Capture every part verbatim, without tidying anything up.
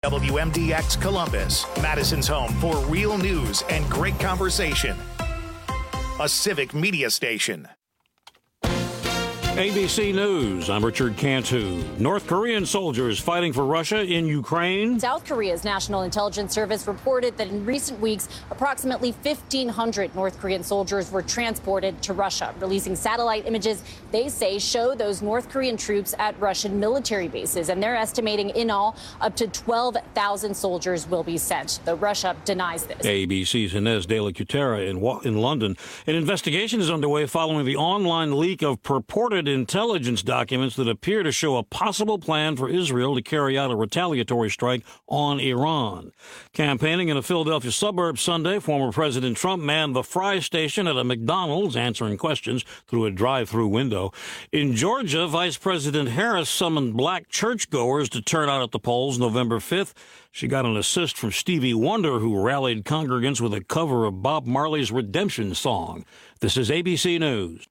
W M D X Columbus, Madison's home for real news and great conversation. A Civic Media station. A B C News, I'm Richard Cantu. North Korean soldiers fighting for Russia in Ukraine. South Korea's National Intelligence Service reported that in recent weeks, approximately fifteen hundred North Korean soldiers were transported to Russia, releasing satellite images they say show those North Korean troops at Russian military bases. And they're estimating in all up to twelve thousand soldiers will be sent, though Russia denies this. A B C's Inez de la Cutera in, in London. An investigation is underway following the online leak of purported intelligence documents that appear to show a possible plan for Israel to carry out a retaliatory strike on Iran. Campaigning in a Philadelphia suburb Sunday, former President Trump manned the fry station at a McDonald's, answering questions through a drive-through window. In Georgia, Vice President Harris summoned black churchgoers to turn out at the polls November fifth. She got an assist from Stevie Wonder, who rallied congregants with a cover of Bob Marley's Redemption song. This is A B C News.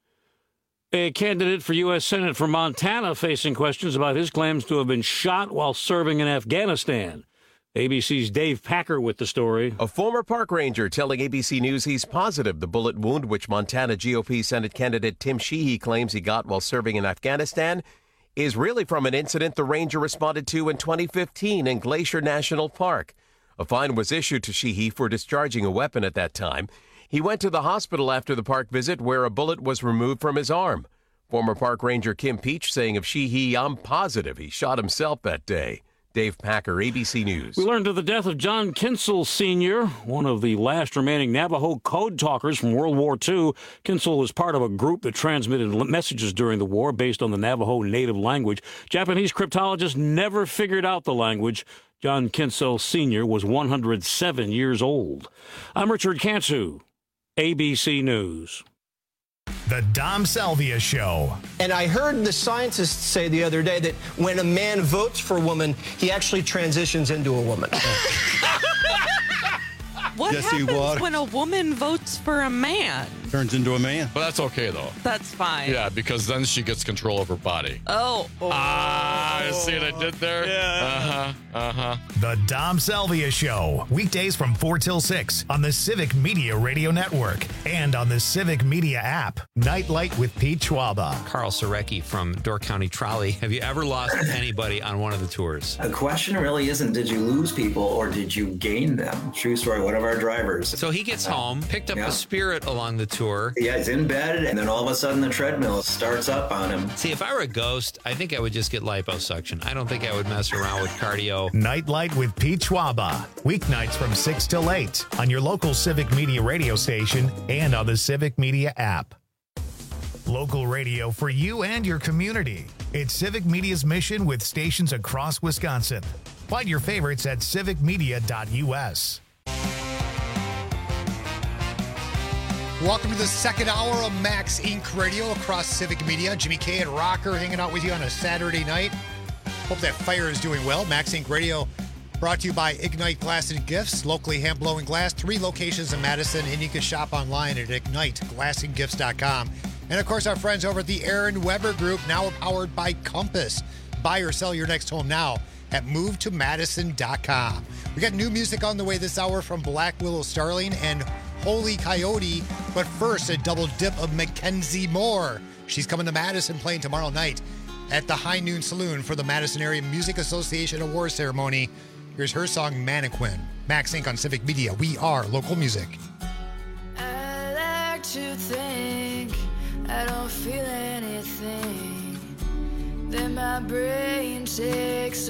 A candidate for U S Senate from Montana facing questions about his claims to have been shot while serving in Afghanistan. A B C's Dave Packer with the story. A former park ranger telling A B C News he's positive the bullet wound which Montana G O P Senate candidate Tim Sheehy claims he got while serving in Afghanistan is really from an incident the ranger responded to in twenty fifteen in Glacier National Park. A fine was issued to Sheehy for discharging a weapon at that time. He went to the hospital after the park visit where a bullet was removed from his arm. Former park ranger Kim Peach saying of Sheehy, I'm positive he shot himself that day. Dave Packer, A B C News. We learned of the death of John Kinsel Senior, one of the last remaining Navajo code talkers from World War Two. Kinsel was part of a group that transmitted messages during the war based on the Navajo native language. Japanese cryptologists never figured out the language. John Kinsel Senior was one hundred seven years old. I'm Richard Cantu, A B C News. The Dom Salvia Show. And I heard the scientists say the other day that when a man votes for a woman, he actually transitions into a woman. What Yes, he happens was. when a woman votes for a man? Turns into a man. But that's okay, though. That's fine. Yeah, because then she gets control of her body. Oh. oh. Ah, you see what I did there? Yeah. Uh-huh, uh-huh. The Dom Salvia Show. Weekdays from four till six on the Civic Media Radio Network and on the Civic Media app. Nightlight with Pete Schwaba. Carl Sorecki from Door County Trolley. Have you ever lost anybody on one of the tours? The question really isn't did you lose people or did you gain them? True story, one of our drivers. So he gets home, picked up Yeah. a Spirit along the tour. Yeah, he's in bed, and then all of a sudden the treadmill starts up on him. See, if I were a ghost, I think I would just get liposuction. I don't think I would mess around with cardio. Nightlight with Pete Schwaba. Weeknights from six till eight on your local Civic Media radio station and on the Civic Media app. Local radio for you and your community. It's Civic Media's mission with stations across Wisconsin. Find your favorites at civic media dot U S. Welcome to the second hour of Max Incorporated. Radio across Civic Media. Jimmy K and Rocker hanging out with you on a Saturday night. Hope that fire is doing well. Max Incorporated Radio brought to you by Ignite Glass and Gifts, locally hand-blowing glass. Three locations in Madison, and you can shop online at ignite glass and gifts dot com. And, of course, our friends over at the Aaron Weber Group, now powered by Compass. Buy or sell your next home now at move to madison dot com. We got new music on the way this hour from Black Willow Starling and Holy Coyote, but first, a double dip of Mackenzie Moore. She's coming to Madison, playing tomorrow night at the High Noon Saloon for the Madison Area Music Association Awards Ceremony. Here's her song, Mannequin. Max Inc on Civic Media. We are local music. I like to think I don't feel anything, then my brain takes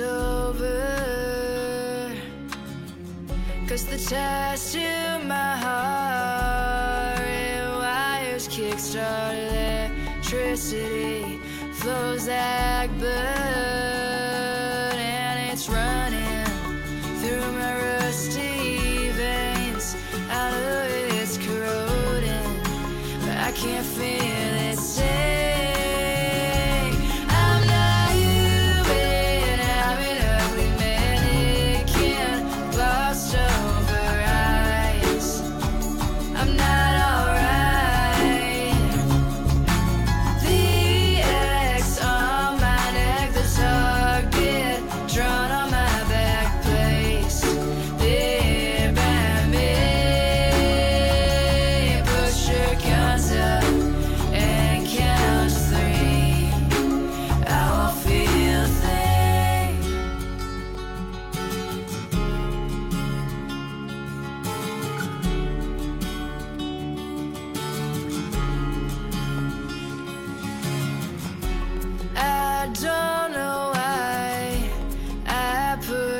over, 'cause the ties to my heart and wires kickstart electricity, flows like blood, and it's running through my rusty veins. I know it's corroding, but I can't feel it stay. I'm not human, I'm an ugly mannequin, glossed over eyes. I'm not alright. The X on my neck, the target drawn on my back.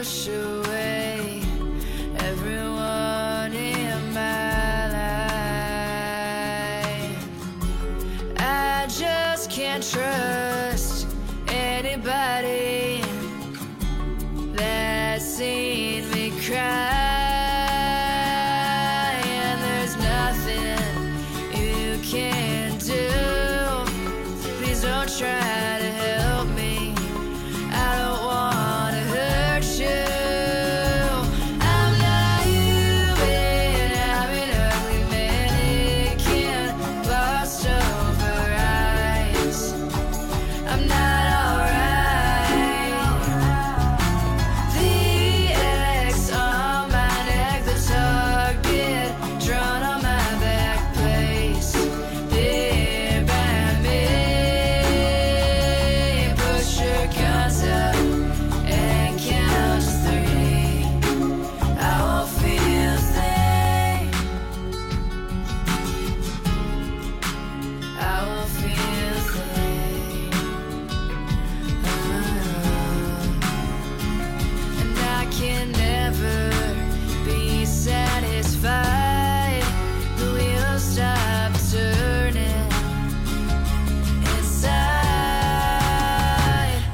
push away everyone in my life. I just can't trust anybody that's seen me cry. And there's nothing you can do. Please don't try to help me. I don't wanna hurt you. I'm not human. I'm an ugly mannequin, glossed over eyes. I'm not alright. The X on my neck, the target drawn on my back place. There by me. Push your guns up and count to three. I won't feel a thing. I won't feel a thing. And I can never be satisfied. The wheels stop turning inside.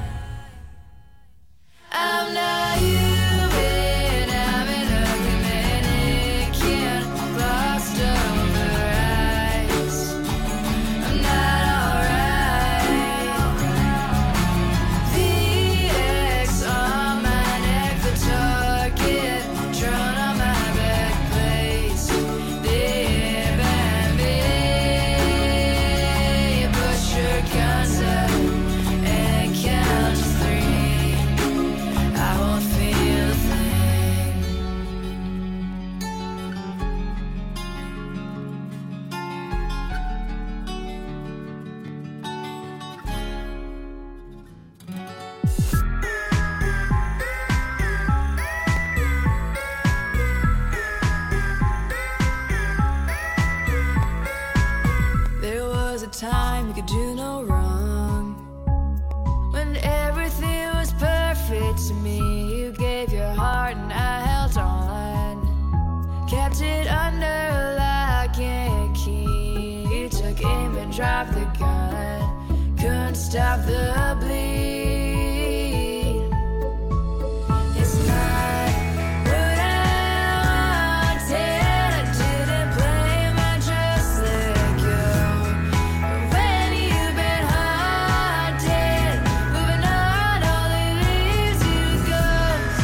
I'm not human. I'm an ugly mannequin, glossed over eyes. I'm not alright. The X on my neck, the target drawn on my back place. There by me. Push your guns up and count to three. I won't feel a thing. There was a time you could do no wrong, when everything was perfect to me. You gave your heart and I held on, kept it under lock and key. You took aim and dropped the gun, couldn't stop the bleed. It's not what I wanted. I didn't blame, I just let go. But when you've been haunted, moving on, all it leaves you is ghosts.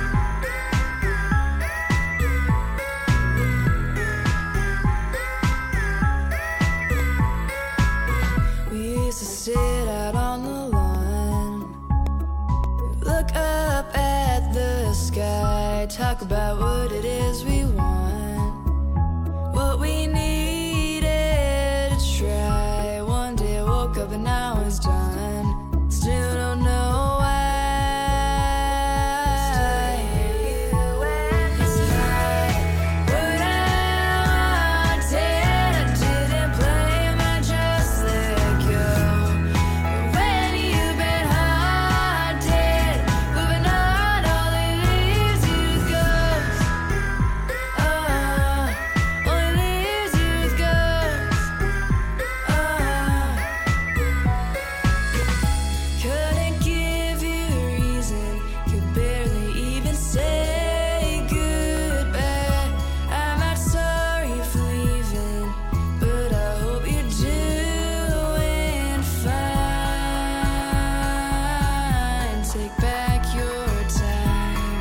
We used to sit out on the lawn, look up at the sky, talk about what it is we want, what we needed to try. One day I woke up and I was done. Still don't know why. It's not what I wanted. I didn't blame, I just let go. But when you've been haunted, moving on, all it leaves you is ghosts. Oh, all it leaves you is ghosts. Oh, couldn't give you a reason, could barely even say goodbye. I'm not sorry for leaving, but I hope you're doing fine. Take back your time.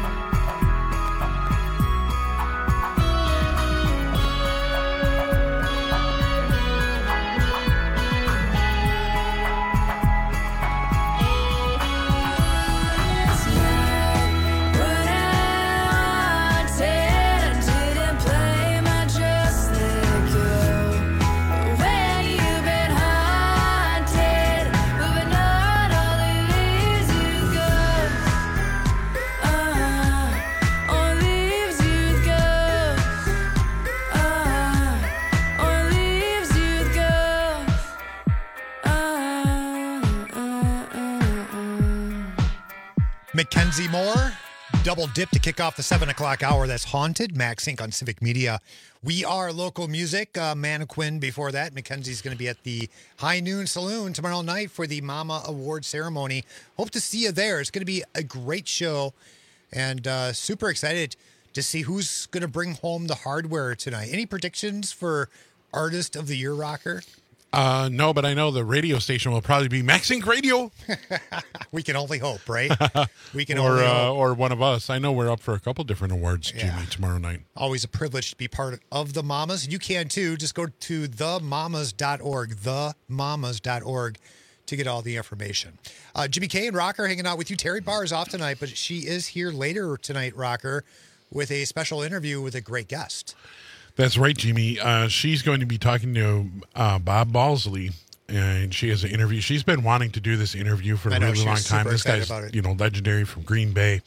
It's not what I wanted. I didn't blame, I just let go. But when you've been haunted, moving on, all it leaves you is ghosts. Uh, all it leaves you is ghosts. Uh, all it leaves you is ghosts. Uh, uh, uh, uh. Mackenzie Moore, double dip to kick off the seven o'clock hour. That's Haunted, Max Inc on Civic Media. We are local music. Uh, Mannequin before that. Mackenzie's going to be at the High Noon Saloon tomorrow night for the Mama Award ceremony. Hope to see you there. It's going to be a great show, and uh, super excited to see who's going to bring home the hardware tonight. Any predictions for Artist of the Year, Rocker? Uh, no, but I know the radio station will probably be Max Inc Radio. We can only hope, right? We can or only uh, hope. or one of us. I know we're up for a couple different awards, Yeah. Jimmy, tomorrow night. Always a privilege to be part of the Mamas. You can too. Just go to the mamas dot org, the mamas dot org to get all the information. Uh, Jimmy K and Rocker hanging out with you. Terry Barr is off tonight, but she is here later tonight, Rocker, with a special interview with a great guest. That's right, Jimmy. Uh, she's going to be talking to uh, Bob Balsley, and she has an interview. She's been wanting to do this interview for I a know, really she long was time. super This excited guy's, about it. you know, legendary from Green Bay.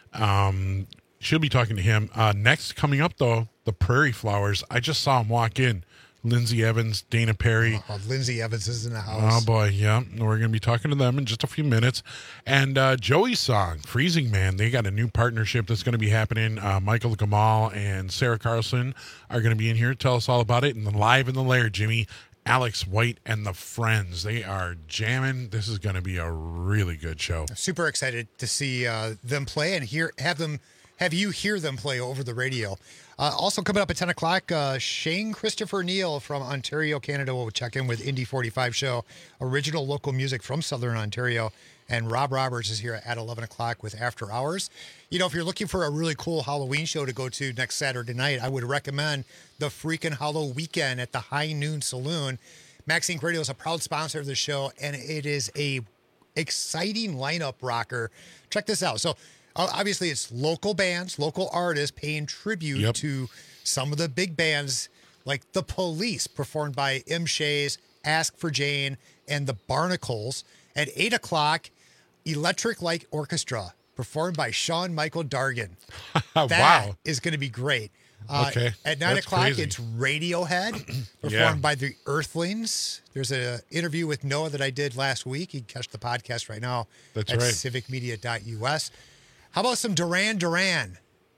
Um, she'll be talking to him. Uh, next, coming up, though, the Prairie Flowers. I just saw him walk in. Lindsay Evans, Dana Perry. Oh, Lindsay Evans is in the house. Oh, boy, yeah. We're going to be talking to them in just a few minutes. And uh, Joey's song, Freezing Man, they got a new partnership that's going to be happening. Uh, Michael Gamal and Sarah Carlson are going to be in here to tell us all about it. And then live in the lair, Jimmy, Alex White and the Friends. They are jamming. This is going to be a really good show. Super excited to see uh, them play and hear have them have you hear them play over the radio. Uh, also coming up at ten o'clock, uh, Shane Christopher Neal from Ontario, Canada will check in with Indy forty-five show, original local music from Southern Ontario. And Rob Roberts is here at eleven o'clock with After Hours. You know, if you're looking for a really cool Halloween show to go to next Saturday night, I would recommend the Freakin' Hollow Weekend at the High Noon Saloon. Max Inc Radio is a proud sponsor of the show, and it is a exciting lineup, Rocker. Check this out. So, uh, obviously, it's local bands, local artists paying tribute Yep. to some of the big bands like The Police, performed by M. Shays, Ask for Jane, and the Barnacles. At eight o'clock, Electric Light Orchestra, performed by Sean Michael Dargan. That Wow. is going to be great. Uh, Okay, At nine that's o'clock, crazy. it's Radiohead, performed Yeah. by the Earthlings. There's an interview with Noah that I did last week. You can catch the podcast right now That's at right. civic media dot U S. How about some Duran Duran?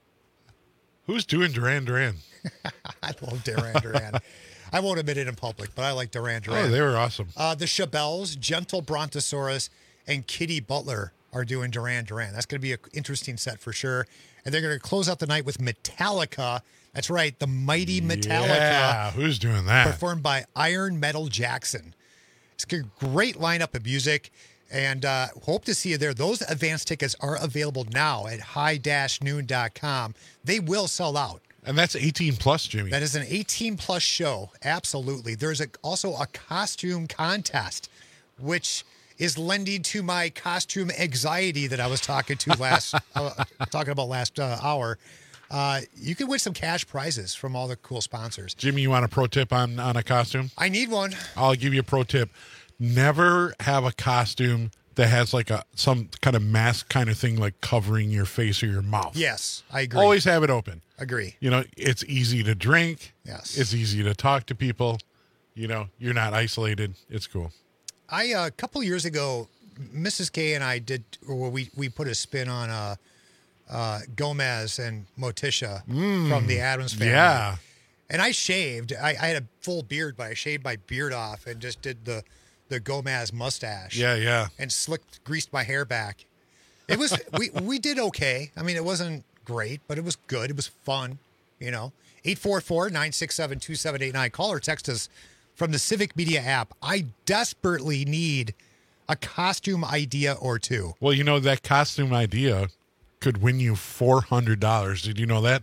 Who's doing Duran Duran? I love Duran Duran. I won't admit it in public, but I like Duran Duran. Oh, they were awesome. Uh, the Chabelles, Gentle Brontosaurus, and Kitty Butler are doing Duran Duran. That's going to be an interesting set for sure. And they're going to close out the night with Metallica. That's right, the mighty Metallica. Yeah, who's doing that? Performed by Iron Metal Jackson. It's a great lineup of music, and uh, hope to see you there. Those advance tickets are available now at high dash noon dot com. They will sell out. And that's eighteen plus, Jimmy. That is an eighteen plus show. Absolutely. There's a, also a costume contest, which is lending to my costume anxiety that I was talking to last, uh, talking about last uh, hour. Uh, you can win some cash prizes from all the cool sponsors. Jimmy, you want a pro tip on, on a costume? I need one. I'll give you a pro tip. Never have a costume that has like a some kind of mask kind of thing like covering your face or your mouth. Yes, I agree. Always have it open. Agree. You know, it's easy to drink. Yes. It's easy to talk to people. You know, you're not isolated. It's cool. I uh, a couple years ago, Missus K and I did, or we we put a spin on uh, uh, Gomez and Morticia from the Addams Family. Yeah. And I shaved. I, I had a full beard, but I shaved my beard off and just did the the Gomez mustache. Yeah, yeah. And slicked, greased my hair back. It was we we did okay. I mean, it wasn't great, but it was good. It was fun. You know, eight four four, nine six seven, two seven eight nine. Call or text us from the Civic Media app. I desperately need a costume idea or two. Well, you know, that costume idea could win you four hundred dollars. Did you know that?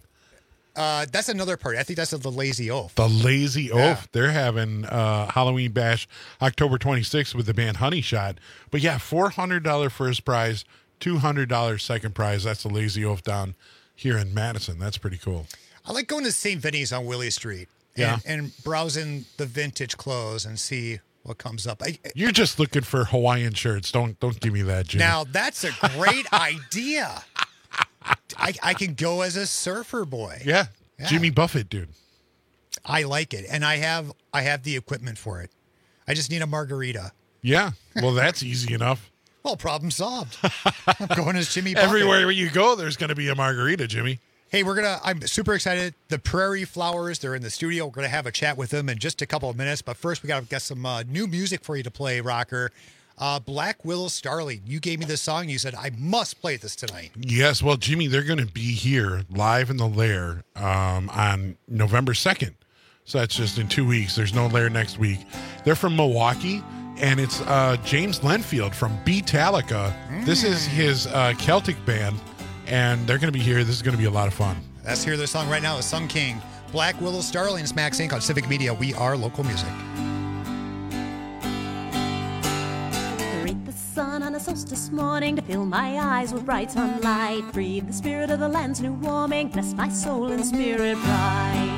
Uh, that's another party. I think that's the Lazy Oaf. The Lazy Oaf. Yeah. They're having uh, Halloween Bash October twenty-sixth with the band Honey Shot. But yeah, four hundred dollars first prize, two hundred dollars second prize. That's the Lazy Oaf down here in Madison. That's pretty cool. I like going to Saint Vinny's on Willie Street and, Yeah. and browsing the vintage clothes and see what comes up. I, You're just looking for Hawaiian shirts. Don't don't give me that, Jimmy. now, that's a great idea. I, I can go as a surfer boy. yeah. Yeah. Jimmy Buffett, dude. I like it, and I have I have the equipment for it. I just need a margarita. Yeah. Well, that's easy enough. Well, problem solved. I'm going as Jimmy Buffett. Everywhere you go, there's going to be a margarita, Jimmy. Hey, we're gonna. I'm super excited. The Prairie Flowers, they're in the studio. We're gonna have a chat with them in just a couple of minutes. But first, we gotta get some uh, new music for you to play, Rocker. Uh, Black Willow Starling. You gave me this song. You said I must play this tonight. Yes, well, Jimmy, they're going to be here live in the Lair um, on November second. So that's just in two weeks. There's no Lair next week. They're from Milwaukee, and it's uh, James Lenfield from Beatallica. Mm. This is his uh, Celtic band, and they're going to be here. This is going to be a lot of fun. Let's hear their song right now. The Sun King, Black Willow Starling, Max Inc on Civic Media. We are local music. Greet the sun on a solstice morning to fill my eyes with bright sunlight. Breathe the spirit of the land's new warming. Bless my soul and spirit bright.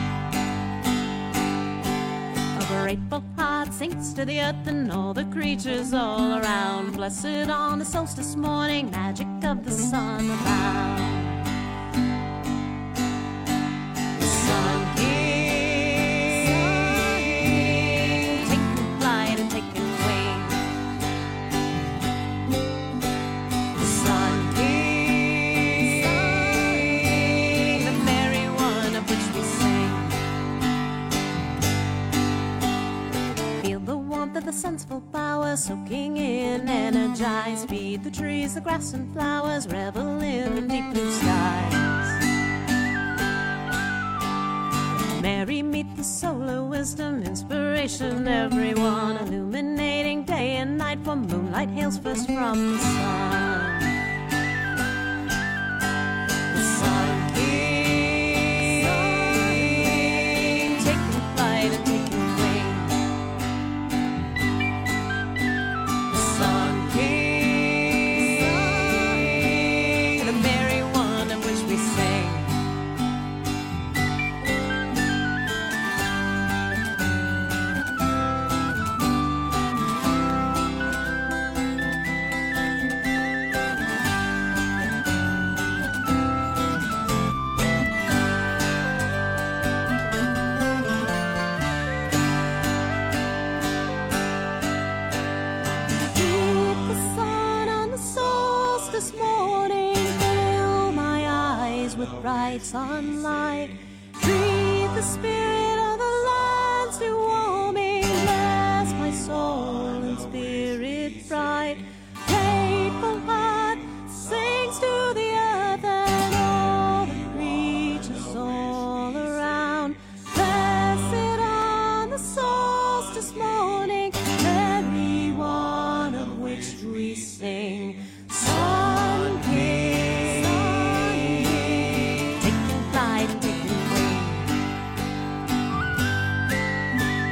A grateful heart sinks to the earth and all the creatures all around. Blessed on a solstice morning, magic of the sun abound. The Sun King, taking flight and taking wing. The Sun King, the merry one of which we sing. Feel the warmth of the sun's full power soaking in, energized. Feed the trees, the grass and flowers, revel in the deep blue skies. Mary, meet the solar wisdom, inspiration, everyone, illuminating day and night, for moonlight hails first from the sun. The Sun King, taking flight and taking wing. The Sun King, the merry one of which we sing. Keep the sun on the solstice morning, fill my eyes with bright sunlight. Breathe the spirit of the land's new warming. Bless my soul and spirit bright. Grateful heart sings to the earth and all the creatures all around. Blessed on the solstice morning, every one of which we sing. Sun King, taking flight and taking wing.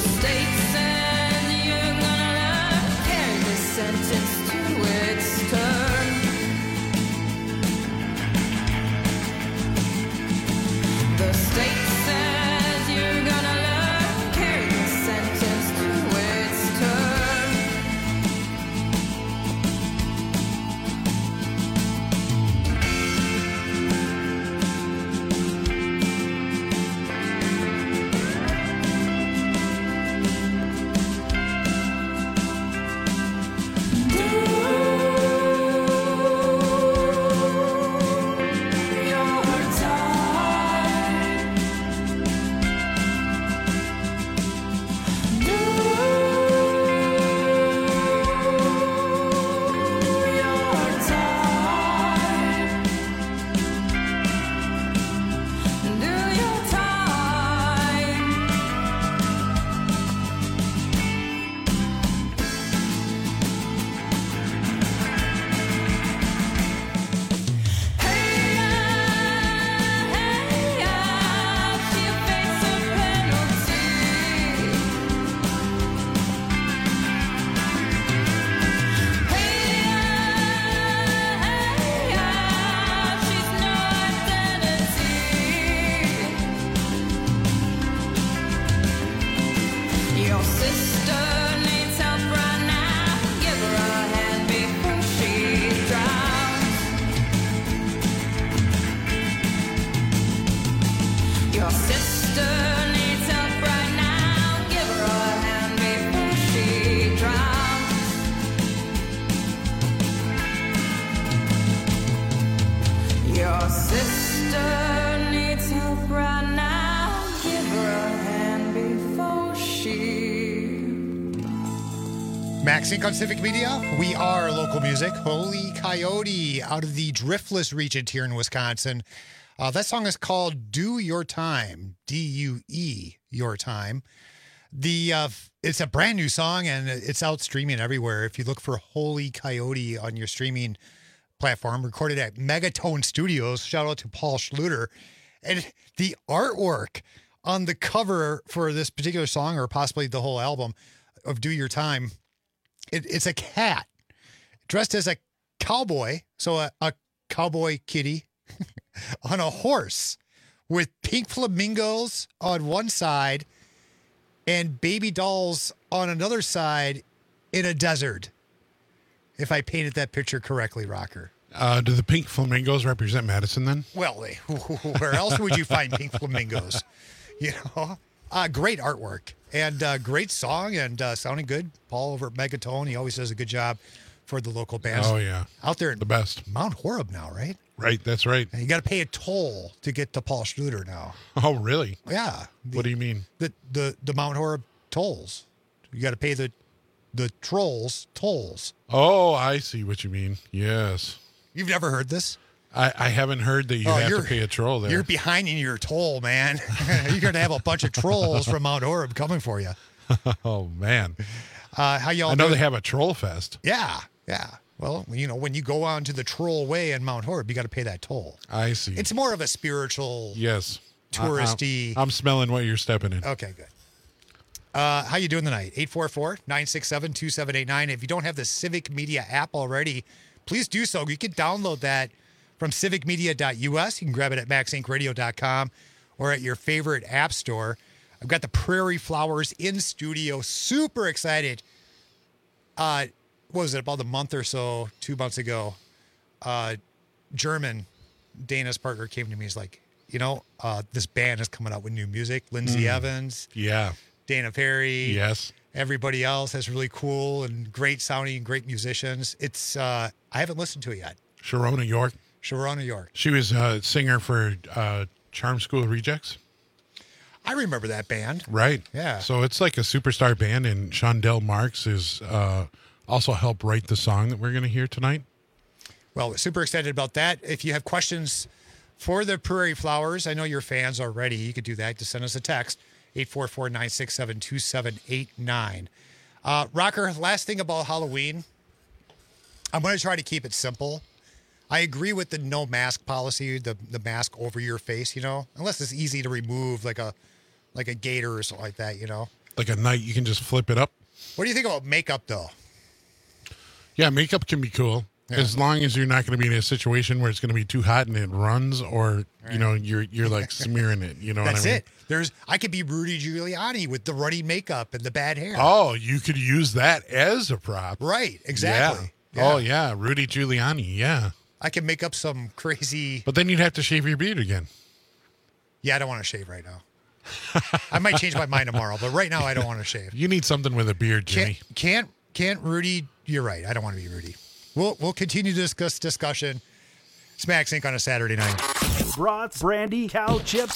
state says you're gonna carry this sentence to its term. The state says you're gonna learn, carry this sentence to its term. Your sister needs help right now. Give her a hand before she drowns. Your sister needs help right now. Give her a hand before she drowns. Your sister needs help right now. Give her a hand before she. Max Inc. on Civic Media. We are local music. Holy Coyote out of the Driftless region here in Wisconsin. Uh, that song is called Do Your Time. D U E, Your Time. The uh, It's a brand new song and it's out streaming everywhere. If you look for Holy Coyote on your streaming platform, recorded at Megatone Studios. Shout out to Paul Schluter. And the artwork on the cover for this particular song, or possibly the whole album of Do Your Time, It, it's a cat dressed as a cowboy, so a, a cowboy kitty on a horse with pink flamingos on one side and baby dolls on another side in a desert. If I painted that picture correctly, Rocker. Uh, do the pink flamingos represent Madison then? Well, eh, where else would you find pink flamingos? You know, uh, great artwork and uh, great song and uh, sounding good. Paul over at Megatone, he always does a good job for the local bands. Oh, yeah. Out there, the best. Mount Horeb now, right? Right, that's right. And you got to pay a toll to get to Paul Schluter now. Oh, really? Yeah. The, what do you mean? The the the Mount Horeb tolls. You got to pay the the trolls tolls. Oh, I see what you mean. Yes. You've never heard this? I, I haven't heard that you Oh, have you're- to pay a troll there. You're behind in your toll, man. You're going to have a bunch of trolls from Mount Horeb coming for you. Oh, man. Uh, how y'all I know doing? they have a troll fest. Yeah, yeah. Well, you know, when you go on to the Troll Way in Mount Horeb, you got to pay that toll. I see. It's more of a spiritual, yes. touristy. I, I'm smelling what you're stepping in. Okay, good. Uh, how you doing tonight? eight four four, nine six seven, two seven eight nine. If you don't have the Civic Media app already, please do so. You can download that from civic media dot u s. You can grab it at max inc radio dot com or at your favorite app store. I've got the Prairie Flowers in studio. Super excited. Uh, what was it, about a month or so, two months ago, uh, German, Dana's partner, came to me. He's like, you know, uh, this band is coming out with new music. Lindsay Mm. Evans. Yeah. Dana Perry. Yes. Everybody else has really cool and great sounding, great musicians. It's, uh, I haven't listened to it yet. Sharona York. Sharona York. She was a singer for uh, Charm School Rejects. I remember that band. Right. Yeah. So it's like a superstar band, and Shondell Marks is uh, also helped write the song that we're going to hear tonight. Well, we're super excited about that. If you have questions for the Prairie Flowers, I know you're fans already. You could do that. Just send us a text, eight four four, nine six seven, two seven eight nine. Uh, Rocker, last thing about Halloween. I'm going to try to keep it simple. I agree with the no mask policy, the the mask over your face, you know, unless it's easy to remove, like a like a gator or something like that, you know. like a night you can just flip it up. What do you think about makeup, though? Yeah, makeup can be cool. Yeah. As long as you're not going to be in a situation where it's going to be too hot and it runs, or you know you're you're like smearing it. You know That's what I mean? it. There's I could be Rudy Giuliani with the runny makeup and the bad hair. Oh, you could use that as a prop. Right, exactly. Yeah. Oh yeah, Rudy Giuliani. Yeah. I can make up some crazy. But then you'd have to shave your beard again. Yeah, I don't want to shave right now. I might change my mind tomorrow, but right now I don't want to shave. You need something with a beard, Jimmy. Can't can't can't Rudy? You're right. I don't want to be Rudy. We'll we'll continue to discuss discussion. Smacks Inc on a Saturday night. Brats, brandy, cow chips,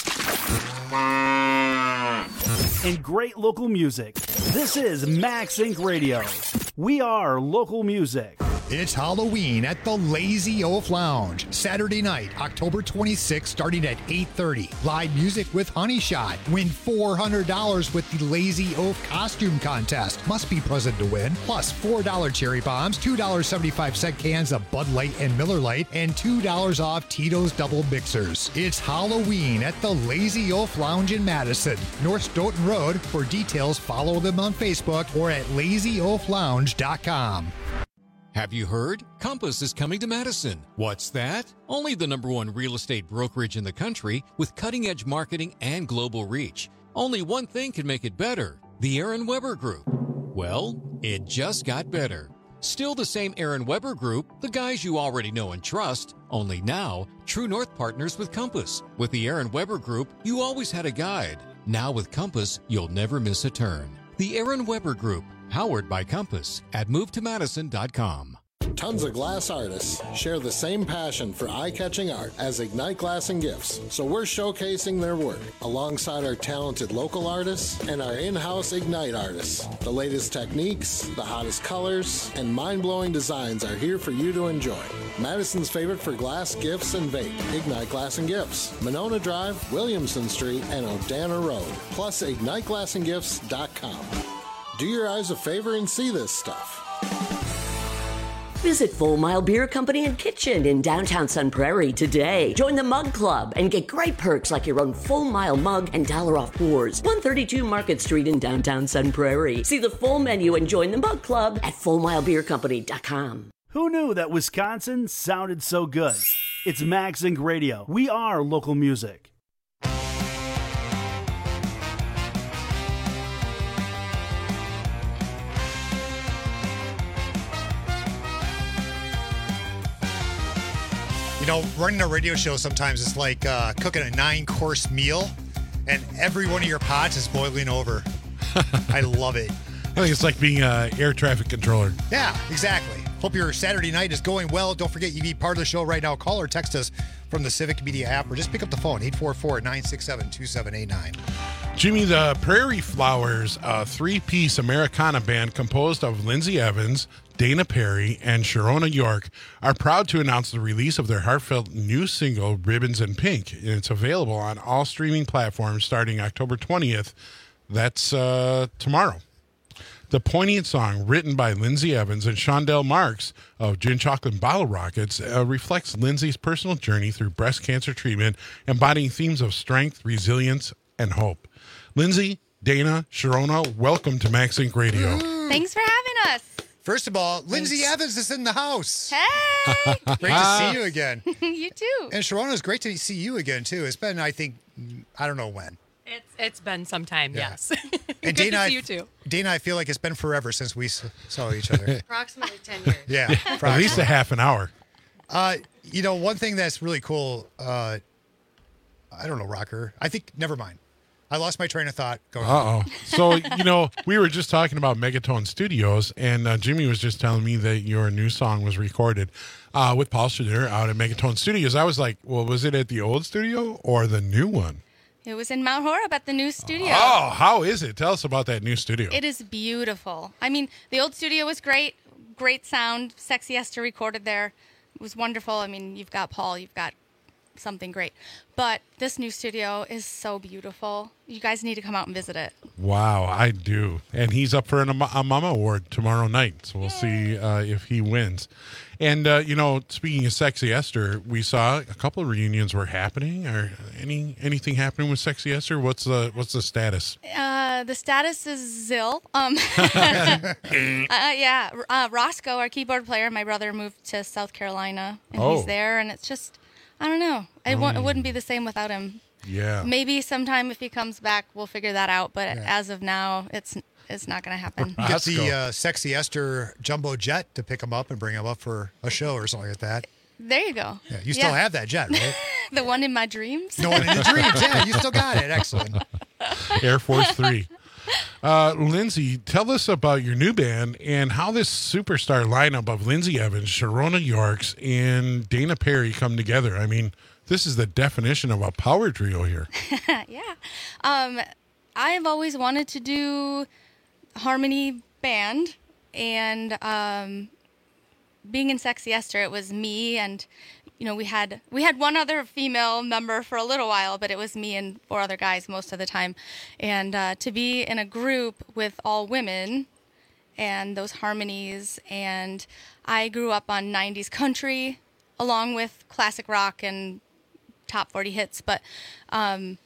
and great local music. This is Max Incorporated. Radio. We are local music. It's Halloween at the Lazy Oaf Lounge. Saturday night, October twenty-sixth, starting at eight thirty. Live music with Honey Shot. Win four hundred dollars with the Lazy Oaf costume contest. Must be present to win. Plus four dollars cherry bombs, two dollars and seventy-five cents cans of Bud Light and Miller Lite, and two dollars off Tito's Double Mixers. It's Halloween at the Lazy Oaf Lounge in Madison, North Stoughton Road. For details, follow them on Facebook or at lazy oaf lounge dot com. Have you heard? Compass is coming to Madison. What's that? Only the number one real estate brokerage in the country with cutting-edge marketing and global reach. Only one thing can make it better. The Aaron Weber Group. Well, it just got better. Still the same Aaron Weber Group, the guys you already know and trust, only now, True North partners with Compass. With the Aaron Weber Group, you always had a guide. Now with Compass, you'll never miss a turn. The Aaron Weber Group, powered by Compass at move to madison dot com. Tons of glass artists share the same passion for eye-catching art as Ignite Glass and Gifts, so we're showcasing their work alongside our talented local artists and our in-house Ignite artists. The latest techniques, the hottest colors, and mind-blowing designs are here for you to enjoy. Madison's favorite for glass, gifts, and vape, Ignite Glass and Gifts, Monona Drive, Williamson Street, and O'Dana Road, plus ignite glass and gifts dot com. Do your eyes a favor and see this stuff. Visit Full Mile Beer Company and Kitchen in downtown Sun Prairie today. Join the Mug Club and get great perks like your own Full Mile mug and dollar off pours. one thirty-two Market Street in downtown Sun Prairie. See the full menu and join the Mug Club at full mile beer company dot com. Who knew that Wisconsin sounded so good? It's Max Inc Radio. We are local music. You know, running a radio show sometimes is like uh, cooking a nine-course meal, and every one of your pots is boiling over. I love it. I think it's like being an air traffic controller. Yeah, exactly. Hope your Saturday night is going well. Don't forget you can be part of the show right now. Call or text us from the Civic Media app, or just pick up the phone, eight four four, nine six seven, two seven eight nine. Jimmy, the Prairie Flowers, a three-piece Americana band composed of Lindsay Evans, Dana Perry, and Sharona York, are proud to announce the release of their heartfelt new single, Ribbons in Pink. And it's available on all streaming platforms starting October twentieth. That's uh, tomorrow. The poignant song, written by Lindsay Evans and Shondell Marks of Gin Chocolate Bottle Rockets, uh, reflects Lindsay's personal journey through breast cancer treatment, embodying themes of strength, resilience, and hope. Lindsay, Dana, Sharona, welcome to Max Inc Radio. Thanks for having us. First of all, Lindsay Thanks. Evans is in the house. Hey! Great to see you again. You too. And Sharona, it's great to see you again, too. It's been, I think, I don't know when. It's it's been some time, Yeah. yes. And Good Dana, to I- see you too. Dana, I feel like it's been forever since we s- saw each other. Approximately ten years. Yeah. At least approximately. a half an hour. Uh, you know, one thing that's really cool, uh, I don't know, Rocker. I think, never mind. I lost my train of thought. Going Uh-oh. So, you know, we were just talking about Megatone Studios, and uh, Jimmy was just telling me that your new song was recorded uh, with Paul Schroeder out at Megatone Studios. I was like, well, was it at the old studio or the new one? It was in Mount Horeb at the new studio. Oh, how is it? Tell us about that new studio. It is beautiful. I mean, the old studio was great. Great sound. Sexy Esther recorded there. It was wonderful. I mean, you've got Paul, you've got something great. But this new studio is so beautiful. You guys need to come out and visit it. Wow, I do. And he's up for an, a Mama Award tomorrow night, so we'll see uh, if he wins. And, uh, you know, speaking of Sexy Esther, we saw a couple of reunions were happening. Or any anything happening with Sexy Esther? What's the what's the status? Uh, the status is Zill. Um, uh, yeah, uh, Roscoe, our keyboard player, my brother moved to South Carolina, and Oh. he's there, and it's just, I don't know. It, won't, it Mm. wouldn't be the same without him. Yeah. Maybe sometime if he comes back, we'll figure that out. But as of now, it's it's not going to happen. Get the uh, Sexy Esther jumbo jet to pick him up and bring him up for a show or something like that. There you go. Yeah, you still have that jet, right? The one in my dreams. The one in the dreams. Yeah, you still got it. Excellent. Air Force Three. Uh, Lindsay, tell us about your new band and how this superstar lineup of Lindsay Evans, Sharona Yorks, and Dana Perry come together. I mean, this is the definition of a power trio here. Yeah. Um, I've always wanted to do harmony band, and um, being in Sexy Esther, it was me and, you know, we had we had one other female member for a little while, but it was me and four other guys most of the time. And uh, to be in a group with all women and those harmonies, and I grew up on nineties country along with classic rock and top forty hits, but um,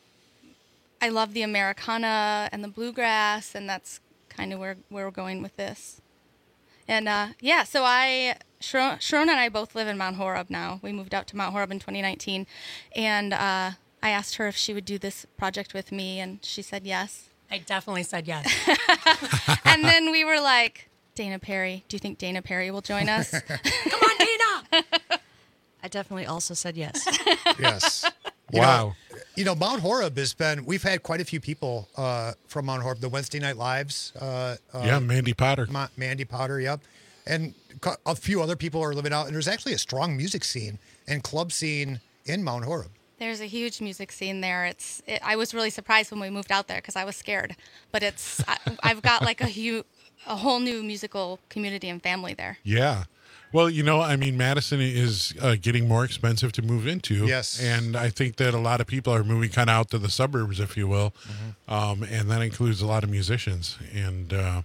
I love the Americana and the bluegrass, and that's kind of where, where we're going with this. And uh, yeah, so I, Sharon, Sharon and I both live in Mount Horeb now. We moved out to Mount Horeb in twenty nineteen, and uh, I asked her if she would do this project with me, and she said yes. I definitely said yes. And then we were like, Dana Perry, do you think Dana Perry will join us? Come on, Dana! I definitely also said yes. Yes. You Wow. Know, you know, Mount Horeb has been, we've had quite a few people uh, from Mount Horeb, the Wednesday Night Lives. Uh, uh, Yeah, Mandy Potter. Ma- Mandy Potter, yep. And cu- a few other people are living out. And there's actually a strong music scene and club scene in Mount Horeb. There's a huge music scene there. It's. It, I was really surprised when we moved out there because I was scared. But it's. I, I've got like a huge, a whole new musical community and family there. Yeah. Well, you know, I mean, Madison is uh, getting more expensive to move into. Yes. And I think that a lot of people are moving kind of out to the suburbs, if you will. Mm-hmm. Um, and that includes a lot of musicians. And uh,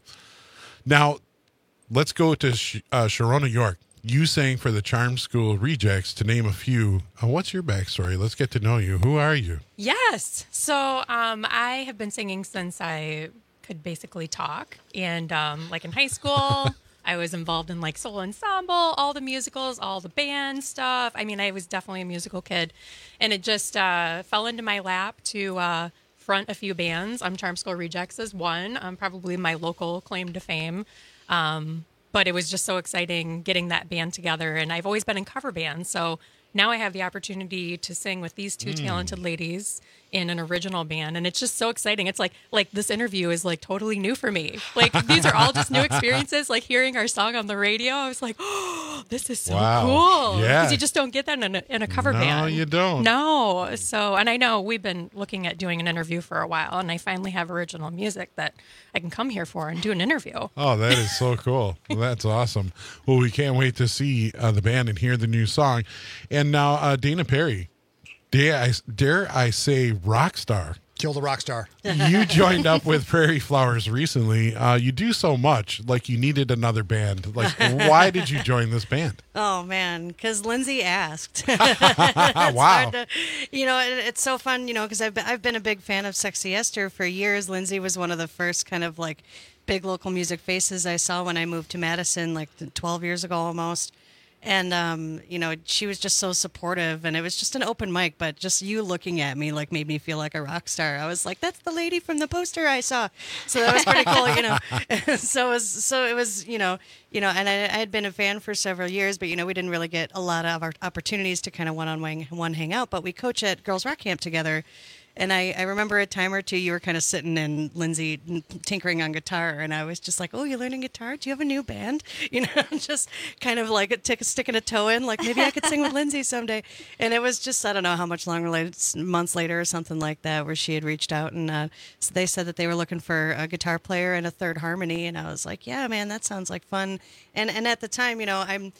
now let's go to Sh- uh, Sharona York. You sang for the Charm School Rejects, to name a few. Uh, what's your backstory? Let's get to know you. Who are you? Yes. So um, I have been singing since I could basically talk. And um, like in high school, I was involved in like Soul Ensemble, all the musicals, all the band stuff. I mean, I was definitely a musical kid. And it just uh, fell into my lap to uh, front a few bands. Um, Charm School Rejects is one, um, probably my local claim to fame. Um, but it was just so exciting getting that band together. And I've always been in cover bands. So now I have the opportunity to sing with these two Mm. talented ladies in an original band, and it's just so exciting. It's like like this interview is like totally new for me. Like these are all just new experiences. Like hearing our song on the radio, I was like, oh, this is so Wow. cool. Yeah. Because you just don't get that in a, in a cover No, band. you don't. No. So, and I know we've been looking at doing an interview for a while, and I finally have original music that I can come here for and do an interview. Oh, that is so cool. Well, that's awesome. Well, we can't wait to see uh, the band and hear the new song. And now, uh, Dana Perry, dare I, dare I say rock star. Kill the rock star. You joined up with Prairie Flowers recently. Uh, you do so much, like you needed another band. Like, why did you join this band? Oh man, because Lindsay asked. Wow. It's hard to- you know, it, it's so fun. You know, because I've been, I've been a big fan of Sexy Esther for years. Lindsay was one of the first kind of like big local music faces I saw when I moved to Madison, like twelve years ago almost. And, um, you know, she was just so supportive, and it was just an open mic, but just you looking at me, like, made me feel like a rock star. I was like, that's the lady from the poster I saw. So that was pretty cool, you know. so it was, so it was, you know, you know, and I, I had been a fan for several years, but, you know, we didn't really get a lot of our opportunities to kind of one-on-one one hang out, but we coach at Girls Rock Camp together. And I, I remember a time or two you were kind of sitting and Lindsay tinkering on guitar, and I was just like, oh, you're learning guitar? Do you have a new band? You know, just kind of like t- sticking a toe in, like maybe I could sing with Lindsay someday. And it was just, I don't know how much longer later, months later or something like that, where she had reached out, and uh, so they said that they were looking for a guitar player and a third harmony. And I was like, yeah, man, that sounds like fun. And, and at the time, you know, I'm,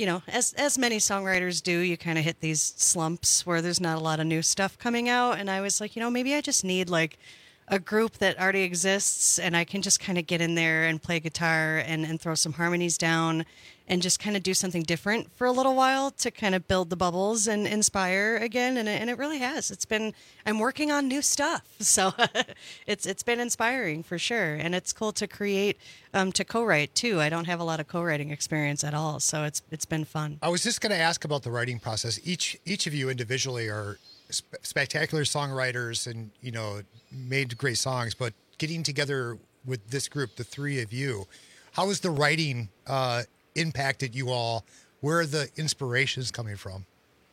you know, as as many songwriters do, you kind of hit these slumps where there's not a lot of new stuff coming out. And I was like, you know, maybe I just need like a group that already exists, and I can just kind of get in there and play guitar and, and throw some harmonies down and just kind of do something different for a little while to kind of build the bubbles and inspire again. And it, and it really has. It's been, I'm working on new stuff. So it's it's been inspiring for sure. And it's cool to create, um, to co-write too. I don't have a lot of co-writing experience at all. So it's it's been fun. I was just going to ask about the writing process. Each each of you individually are sp- spectacular songwriters and, you know, made great songs, but getting together with this group, the three of you, how has the writing uh, impacted you all? Where are the inspirations coming from?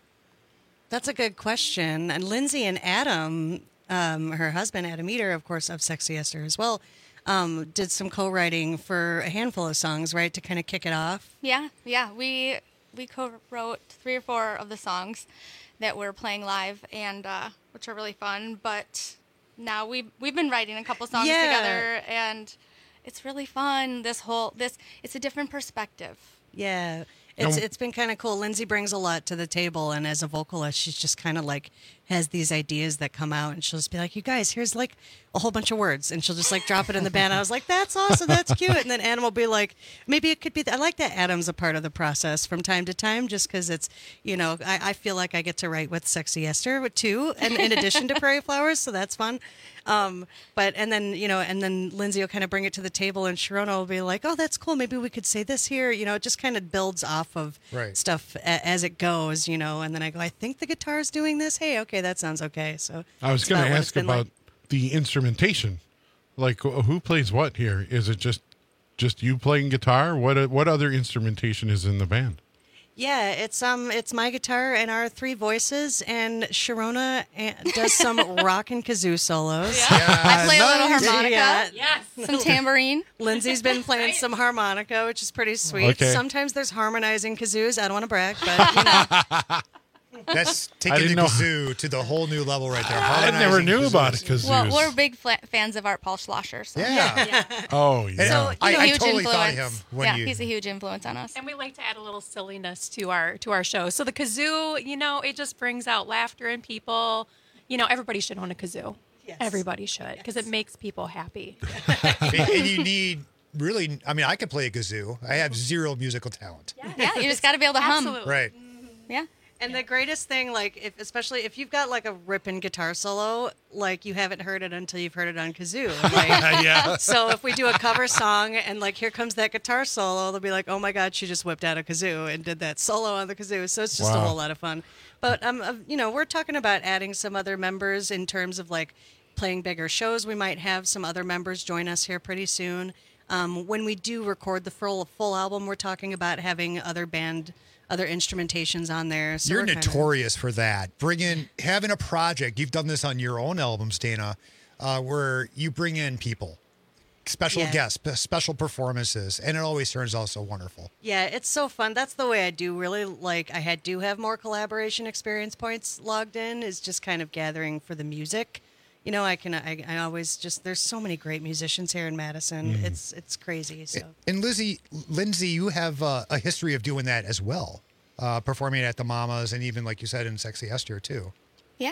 That's a good question. And Lindsay and Adam, um, her husband, Adam Eater, of course, of Sexy Esther as well, um, did some co-writing for a handful of songs, right, to kind of kick it off. Yeah, yeah. We we co-wrote three or four of the songs that we're playing live, and uh, which are really fun. But now we we've been writing a couple songs Yeah. together, and it's really fun. This whole this it's a different perspective. Yeah. It's No. it's been kind of cool. Lindsay brings a lot to the table, and as a vocalist, she's just kind of like has these ideas that come out, and she'll just be like, "You guys, here's like a whole bunch of words," and she'll just like drop it in the band. I was like, "That's awesome, that's cute." And then Adam will be like, "Maybe it could be." Th- I like that Adam's a part of the process from time to time, just because it's, you know, I, I feel like I get to write with Sexy Esther too, and in addition to Prairie Flowers, so that's fun. Um, but and then you know, and then Lindsay will kind of bring it to the table, and Sharona will be like, "Oh, that's cool. Maybe we could say this here." You know, it just kind of builds off of Right. stuff a- as it goes. You know, and then I go, "I think the guitar's doing this. Hey, okay, that sounds okay." So I was it's going to about what it's ask been about like. the instrumentation. Like, wh- who plays what here? Is it just just you playing guitar? What what other instrumentation is in the band? Yeah, it's um, it's my guitar and our three voices, and Sharona eh, does some rock and kazoo solos. I play a little Nice. harmonica. Yeah. Yes. Some tambourine. Lindsay's been playing some harmonica, which is pretty sweet. Okay. Sometimes there's harmonizing kazoos. I don't want to brag, but you know. That's I taking didn't the know- kazoo to the whole new level right there. I never Harmonizing knew about kazoos. it, kazoos. Well, we're big fla- fans of Art Paul Schlosser. So. Yeah. Oh, yeah. So he's I- a I huge totally thought influence. of him when yeah, you- he's a huge influence on us. And we like to add a little silliness to our to our show. So the kazoo, you know, it just brings out laughter in people. You know, everybody should own a kazoo. Everybody should, because it makes people happy. and and you need really, I mean, I could play a kazoo. I have zero musical talent. Yeah, you just got to be able to hum. Absolutely. Right. Yeah. And the greatest thing, like, if, especially if you've got like a ripping guitar solo, like you haven't heard it until you've heard it on kazoo. Like, Yeah. So if we do a cover song and like here comes that guitar solo, they'll be like, "Oh my God, she just whipped out a kazoo and did that solo on the kazoo." So it's just a Wow. whole lot of fun. But um, uh, you know, we're talking about adding some other members in terms of like playing bigger shows. We might have some other members join us here pretty soon. Um, when we do record the full full album, we're talking about having other band. Other instrumentations on there. So You're we're kinda- notorious for that. Bring in, having a project, you've done this on your own albums, Dana, uh, where you bring in people, special Yeah. guests, p- special performances, and it always turns out so wonderful. Yeah, it's so fun. That's the way I do really like. I had do have more collaboration experience points logged in. Is just kind of gathering for the music. You know, I can. I, I always just. There's so many great musicians here in Madison. Mhm. It's it's crazy. So And Lizzie, Lindsay, you have uh, a history of doing that as well, uh, performing at the Mamas and even, like you said, in Sexy Esther, too. Yeah.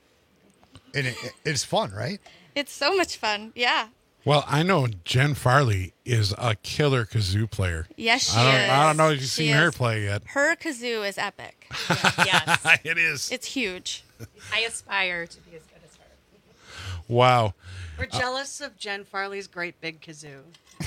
And it, it's fun, right? It's so much fun. Yeah. Well, I know Jen Farley is a killer kazoo player. Yes, she I don't, is. I don't know if you've She seen her is. play yet. Her kazoo is epic. Yes. It is. It's huge. I aspire to be as good as her. Wow. we're jealous of Jen Farley's great big kazoo.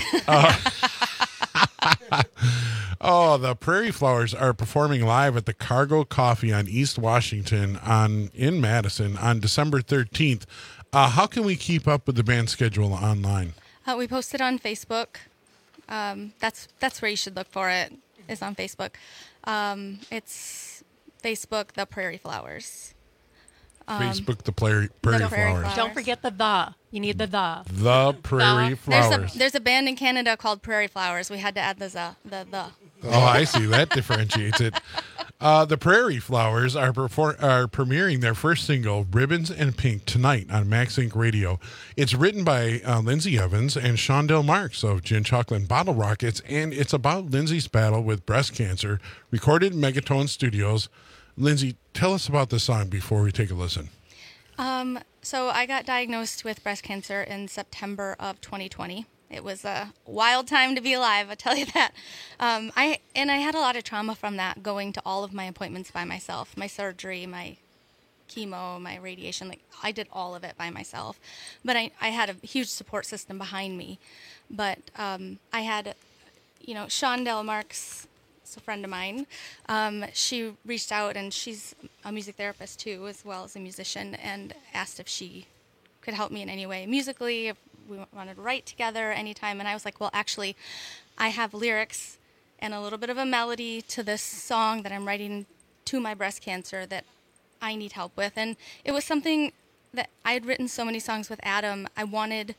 Oh, the Prairie Flowers are performing live at the Cargo Coffee on East Washington on in Madison on December thirteenth. Uh, how can we keep up with the band schedule online? Uh, we posted on Facebook. Um, that's that's where you should look for it. Is on Facebook. Um, it's Facebook The Prairie Flowers. Um, Facebook, the Prairie, Prairie the Prairie Flowers. Flowers. Don't forget the the. You need the the. The Prairie There's Flowers. a there's a band in Canada called Prairie Flowers. We had to add the the the. the. Oh, I see. That differentiates it. Uh, the Prairie Flowers are, perform- are premiering their first single, Ribbons and Pink, tonight on Max Inc Radio. It's written by uh, Lindsay Evans and Shondell Marks of Gin Chocolate and Bottle Rockets, and it's about Lindsay's battle with breast cancer, recorded in Megatone Studios. Lindsay, tell us about the song before we take a listen. Um, so I got diagnosed with breast cancer in September of twenty twenty. It was a wild time to be alive, I tell you that. Um, I and I had a lot of trauma from that, going to all of my appointments by myself, my surgery, my chemo, my radiation. Like I did all of it by myself. But I, I had a huge support system behind me. But um, I had, you know, Shondell Marks, a friend of mine. Um, she reached out, and she's a music therapist too, as well as a musician, and asked if she could help me in any way musically, if we wanted to write together anytime. And I was like, well, actually, I have lyrics and a little bit of a melody to this song that I'm writing to my breast cancer that I need help with. And it was something that I had written so many songs with Adam. I wanted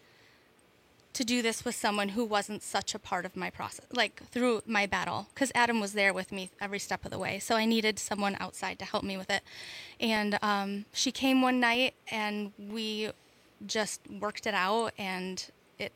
to do this with someone who wasn't such a part of my process, like through my battle, because Adam was there with me every step of the way. So I needed someone outside to help me with it. And um, she came one night, and we just worked it out, and it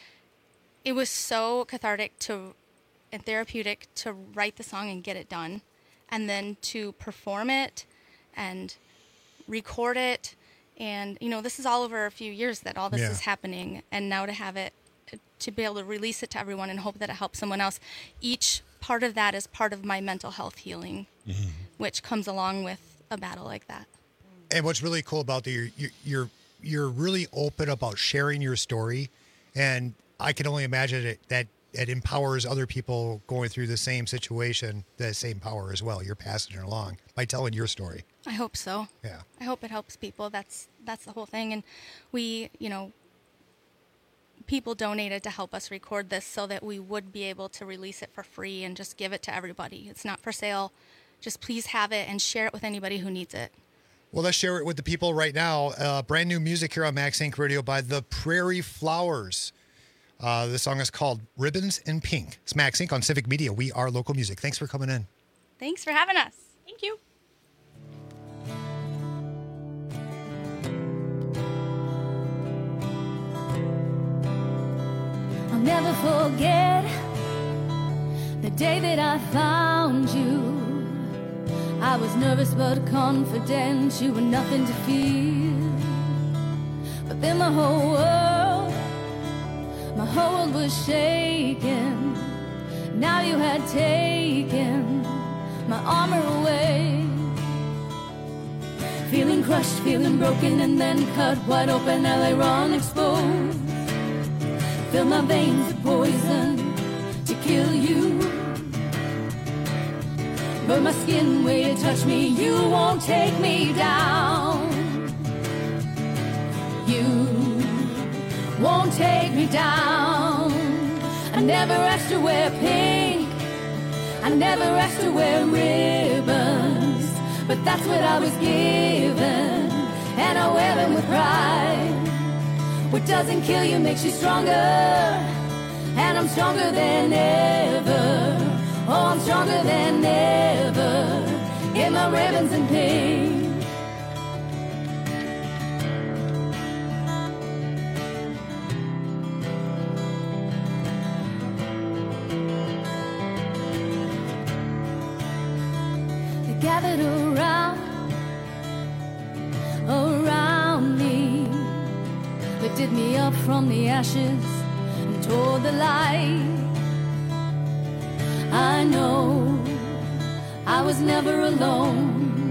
it was so cathartic to and therapeutic to write the song and get it done, and then to perform it and record it. And, you know, this is all over a few years that all this Yeah. is happening. And now to have it, to be able to release it to everyone and hope that it helps someone else. Each part of that is part of my mental health healing, Mm-hmm. which comes along with a battle like that. And what's really cool about the you're, you're you're you're really open about sharing your story, and I can only imagine it, that it empowers other people going through the same situation, the same power as well. You're passing it along by telling your story. I hope so. Yeah. I hope it helps people. That's that's the whole thing. And we, you know, people donated to help us record this so that we would be able to release it for free and just give it to everybody. It's not for sale. Just please have it and share it with anybody who needs it. Well, let's share it with the people right now. Uh, brand new music here on Max Inc Radio by the Prairie Flowers. Uh, the song is called Ribbons in Pink. It's Max Inc on Civic Media. We are local music. Thanks for coming in. Thanks for having us. Thank you. I'll never forget the day that I found you. I was nervous but confident, you were nothing to fear. But then my whole world, my whole world was shaking. Now you had taken my armor away. Feeling crushed, feeling broken, and then cut wide open, now they run exposed. Fill my veins with poison to kill you. Burn my skin where you touch me, you won't take me down. You won't take me down. I never asked to wear pink, I never asked to wear ribbons, but that's what I was given, and I wear them with pride. What doesn't kill you makes you stronger, and I'm stronger than ever. Oh, I'm stronger than ever in my ribbons and pink. They gathered around, around me, lifted me up from the ashes and toward the light. I know I was never alone.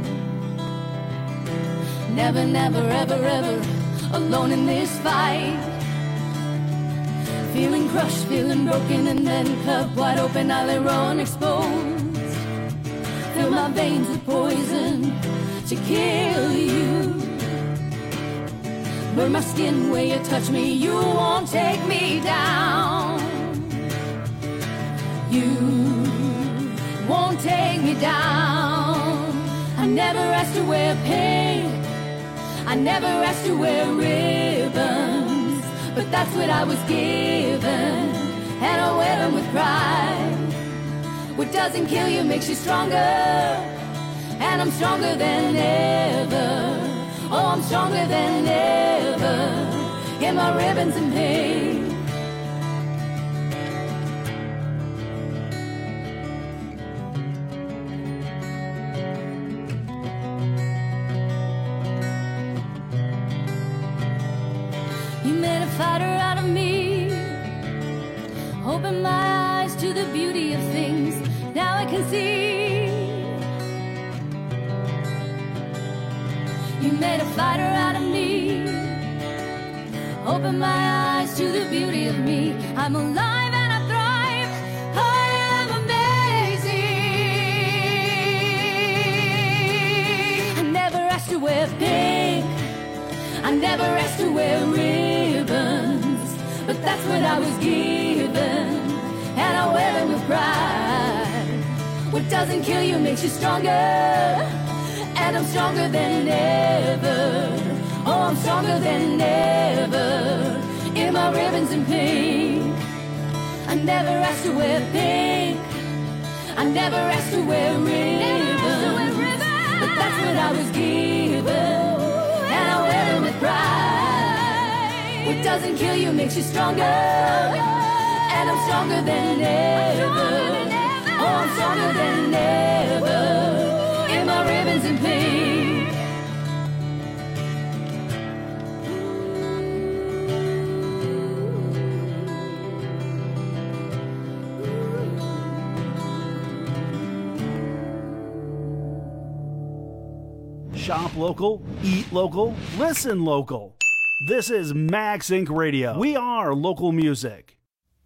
Never, never, ever, ever alone in this fight. Feeling crushed, feeling broken, and then cut wide open, I lay raw and exposed. Fill my veins with poison to kill you. Burn my skin where you touch me, you won't take me down. You won't take me down. I never asked to wear pink, I never asked to wear ribbons, but that's what I was given, and I wear them with pride. What doesn't kill you makes you stronger, and I'm stronger than ever. Oh, I'm stronger than ever. In my ribbons and pain. You made a fighter out of me. Open my eyes to the beauty of things. Now I can see. You made a fighter out of me. Open my eyes to the beauty of me. I'm alive and I thrive. I am amazing. I never asked to wear pink. I never asked to wear ribbons. But that's what I was given. And I wear them with pride. What doesn't kill you makes you stronger. And I'm stronger than ever. Oh, I'm stronger than ever. In my ribbons and pink. I never asked to wear pink. I never asked to wear ribbons. But that's what I was given. And I wear them with pride. What doesn't kill you makes you stronger. And I'm stronger than ever. Oh, I'm stronger than ever. In my ribbons and pink. Shop local, eat local, listen local. This is Max Incorporated. Radio. We are local music.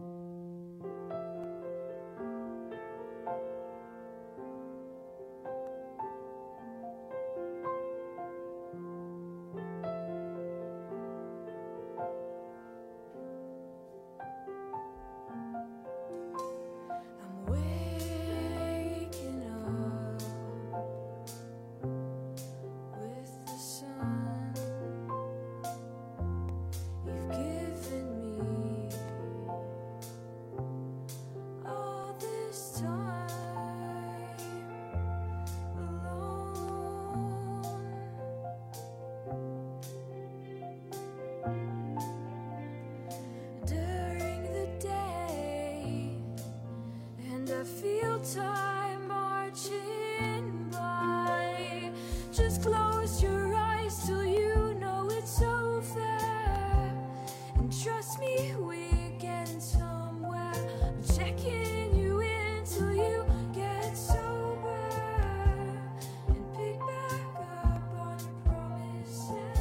Time marching by. Just close your eyes till you know it's over. And trust me, we're getting somewhere. I'm checking you in till you get sober. And pick back up on your promises.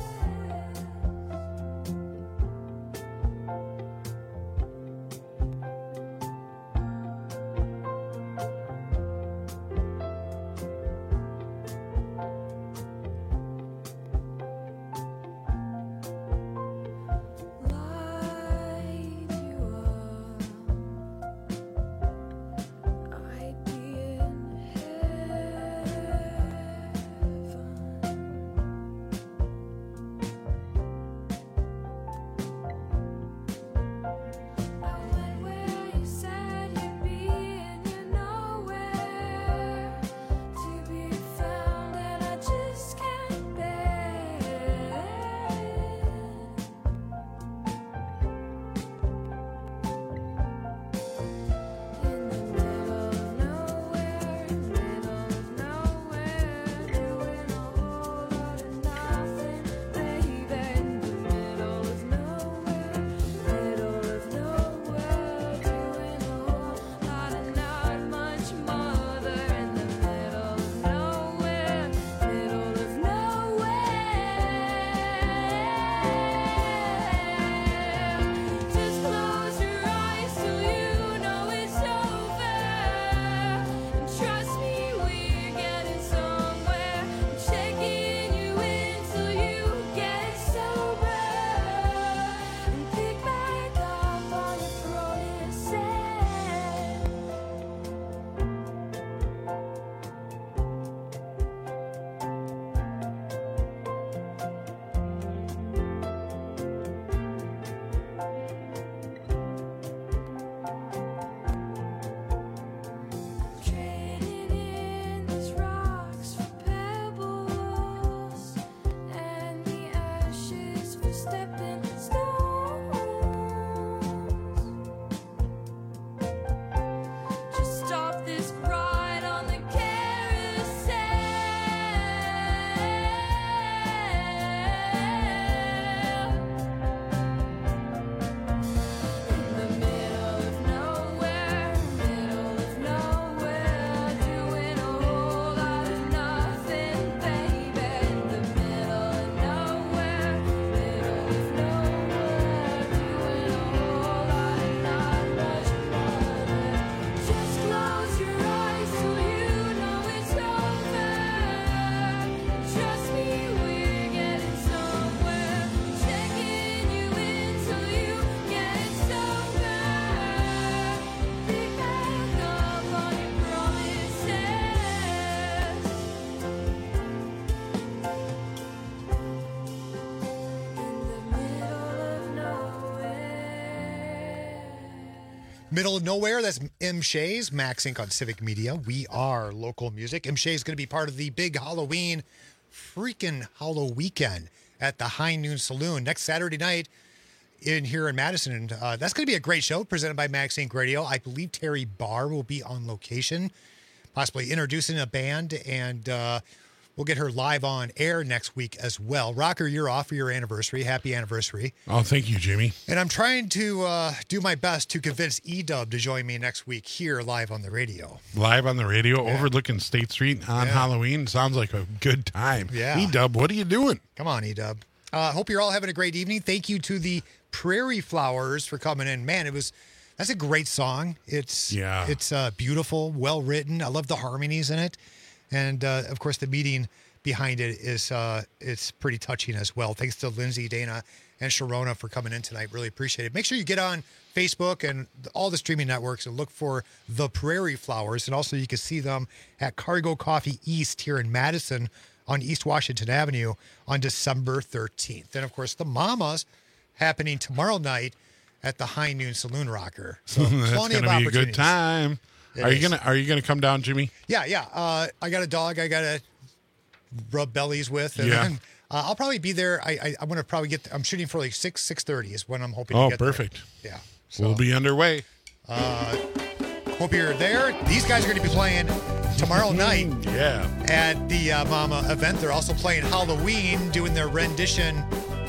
Middle of nowhere, that's M. Shays, Max Incorporated on Civic Media. We are local music. M. Shays is going to be part of the big Halloween freaking Hollow Weekend at the High Noon Saloon next Saturday night in here in Madison. And uh, that's going to be a great show presented by Max Inc Radio. I believe Terry Barr will be on location, possibly introducing a band, and uh, we'll get her live on air next week as well. Rocker, you're off for your anniversary. Happy anniversary. Oh, thank you, Jimmy. And I'm trying to uh, do my best to convince E-Dub to join me next week here live on the radio. Live on the radio, Yeah. overlooking State Street on Yeah. Halloween. Sounds like a good time. Yeah. E-Dub, what are you doing? Come on, E-Dub. Uh, hope you're all having a great evening. Thank you to the Prairie Flowers for coming in. Man, it was that's a great song. It's Yeah. it's uh, beautiful, well written. I love the harmonies in it, and uh, of course the meaning behind it is uh, it's pretty touching as well. Thanks to Lindsay, Dana, and Sharona for coming in tonight. Really appreciate it. Make sure you get on Facebook and all the streaming networks and look for the Prairie Flowers, and also you can see them at Cargo Coffee East here in Madison on East Washington Avenue on December thirteenth. And of course, the Mamas happening tomorrow night at the High Noon Saloon Rocker. So That's plenty of gonna be a opportunities. good time. It are you is. gonna Are you gonna come down, Jimmy? Yeah, yeah. Uh, I got a dog I got to rub bellies with. And Yeah. then, uh, I'll probably be there. I, I, I'm going to probably get, I'm shooting for like six, six thirty is when I'm hoping Oh, to get there. perfect. Yeah. We'll be underway. Uh, hope you're there. These guys are going to be playing tomorrow night. Yeah. At the uh, Mama event. They're also playing Halloween, doing their rendition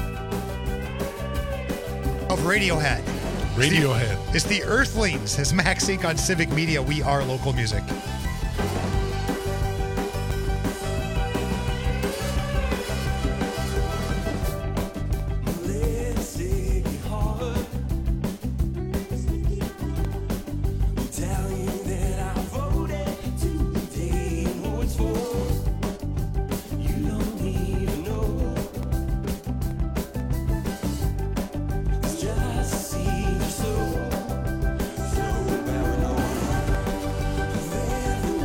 of Radiohead. Radiohead. It's the Earthlings, as Max Inc on Civic Media. We are local music. Just see your soul, so paranoid.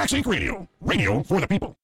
Max Inc Radio. Radio for the people.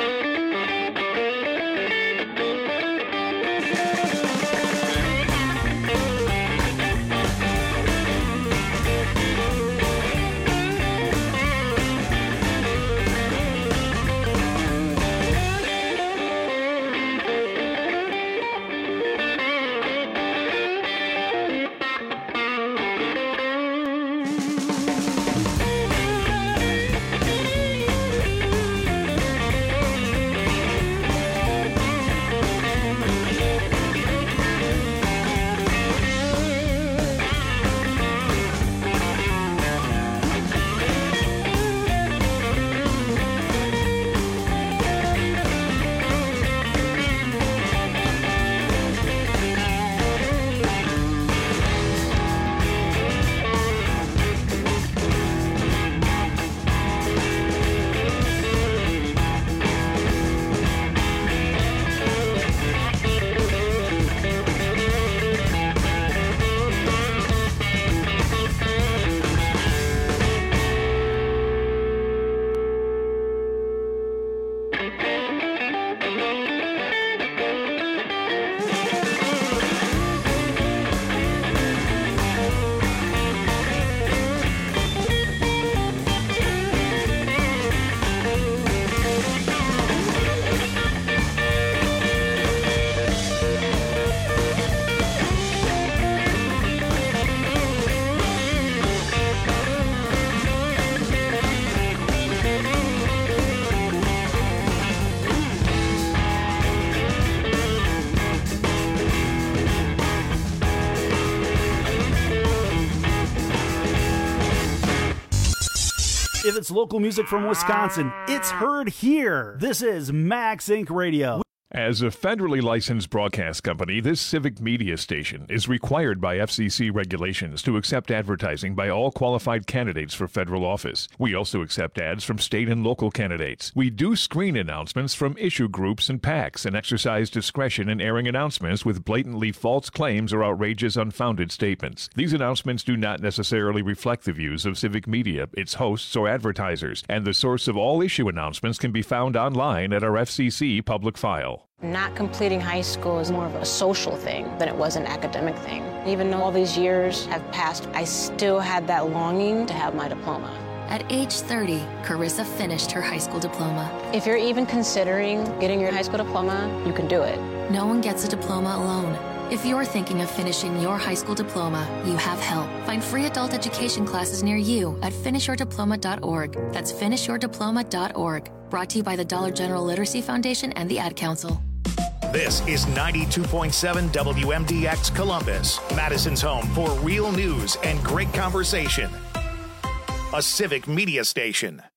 If it's local music from Wisconsin, it's heard here. This is Max Incorporated. Radio. As a federally licensed broadcast company, this civic media station is required by F C C regulations to accept advertising by all qualified candidates for federal office. We also accept ads from state and local candidates. We do screen announcements from issue groups and PACs and exercise discretion in airing announcements with blatantly false claims or outrageous, unfounded statements. These announcements do not necessarily reflect the views of civic media, its hosts, or advertisers, and the source of all issue announcements can be found online at our F C C public file. Not completing high school is more of a social thing than it was an academic thing. Even though all these years have passed, I still had that longing to have my diploma. At age thirty, Carissa finished her high school diploma. If you're even considering getting your high school diploma, you can do it. No one gets a diploma alone. If you're thinking of finishing your high school diploma, you have help. Find free adult education classes near you at finish your diploma dot org. That's finish your diploma dot org. Brought to you by the Dollar General Literacy Foundation and the Ad Council. This is ninety-two point seven W M D X Columbus, Madison's home for real news and great conversation. A civic media station.